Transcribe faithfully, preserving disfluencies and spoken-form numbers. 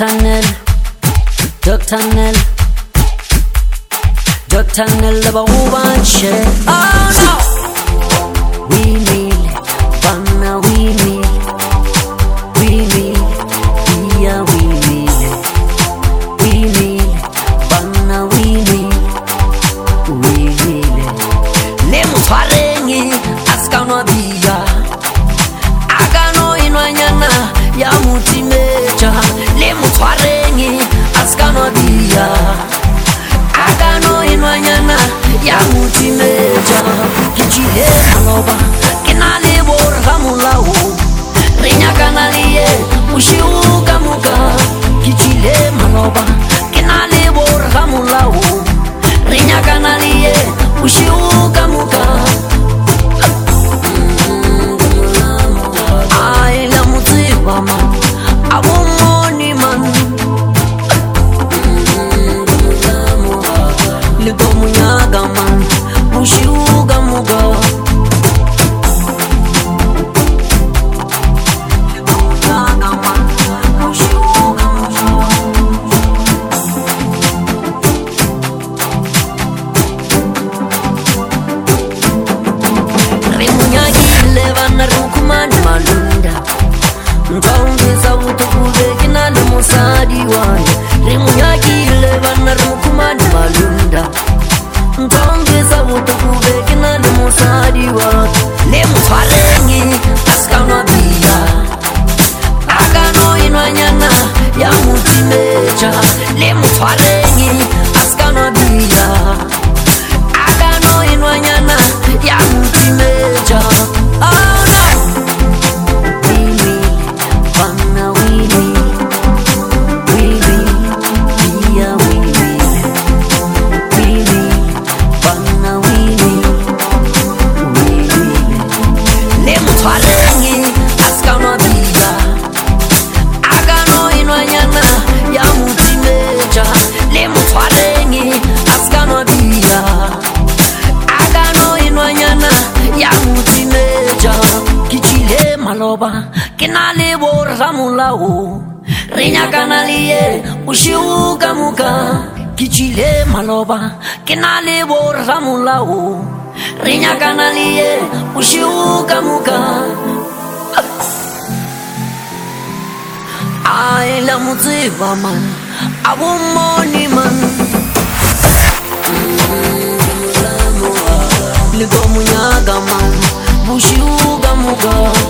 Doctor Nel, Doctor Nel, Doctor Nel, the woman share. Oh no, we need, Bana we need, we need, yeah we need, we need, Bana we need, we need. Lemu farengi, askano biya, agano inwanyana ya mutimeja. Lemu farengi, askano biya, agano inwanyana ya mutimeja. Kichile maloba, kinale borha mulawo, rinya kanaliye, ushiuka muka. Kichile maloba, kinale borha mulawo, rinya kanaliye, ushiuka muka. I la mutiba man, awumoni man. Ligo munyaga man, ushiuga muga. Ligo munyaga man, ushiuga muga. Rimunyagi levana rukumani malunda. Ntongeza utukube kinale musadi wanye. Rimunyagi levana rukumani malunda. Ntongeza utukube kinale musadi wanye. Lemu farengi askano biya, agano inwanyana ya mutimeja. Lemu farengi askano biya, agano inwanyana ya mutimeja. Oh no, we need, Bana we need, we need, yeah we need, we need, Bana we need, we need. Lemu farengi askano biya, agano inwanyana ya mutimeja. Lemu farengi askano biya, agano inwanyana ya mutimeja. Kichile maloba, kinale borha mulawo, rinya kanaliye, ushiuka muka. Kichile maloba, kinale borha mulawo, rinya kanaliye, ushiuka muka. I la mutiba man, awumoni man. Ligo munyaga man, bushiuga muga.